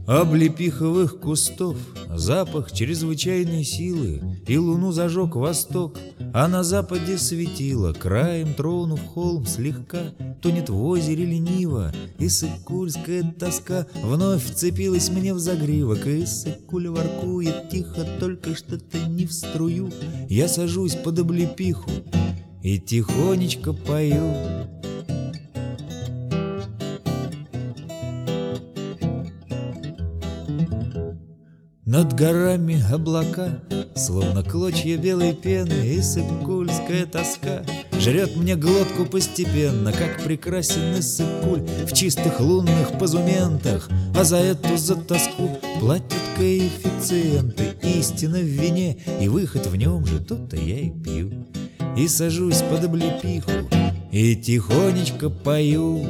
Облепиховых кустов запах чрезвычайной силы, и луну зажег восток, а на западе светило, краем тронув холм слегка, тонет в озере лениво, и сыкульская тоска вновь вцепилась мне в загривок, и сыкуль воркует тихо, только что-то не в струю. Я сажусь под облепиху и тихонечко пою. Над горами облака, словно клочья белой пены, и сыкульская тоска жрет мне глотку постепенно, как прекрасен Иссык-Куль в чистых лунных позументах. А за эту за тоску платят коэффициенты. Истина в вине, и выход в нем же, то-то я и пью. И сажусь под облепиху и тихонечко пою.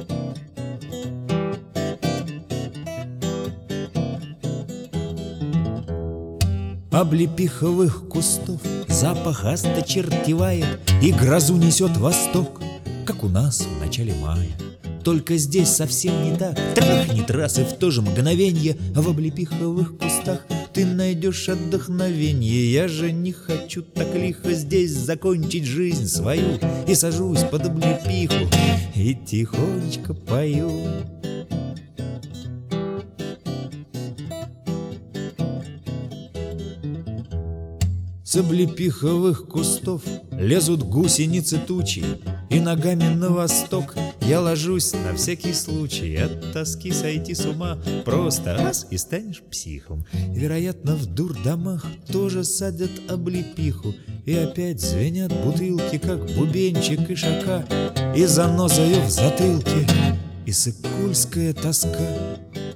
Облепиховых кустов запах осточертевает, и грозу несет восток, как у нас в начале мая. Только здесь совсем не так. Трахнет раз, и в то же мгновенье в облепиховых кустах ты найдешь отдохновенье. Я же не хочу так лихо здесь закончить жизнь свою, и сажусь под облепиху и тихонечко пою. С облепиховых кустов лезут гусеницы тучи, и ногами на восток я ложусь на всякий случай. От тоски сойти с ума просто раз и станешь психом. Вероятно, в дурдомах тоже садят облепиху, и опять звенят бутылки, как бубенчик ишака, и занозою в затылке Иссык-Кульская тоска.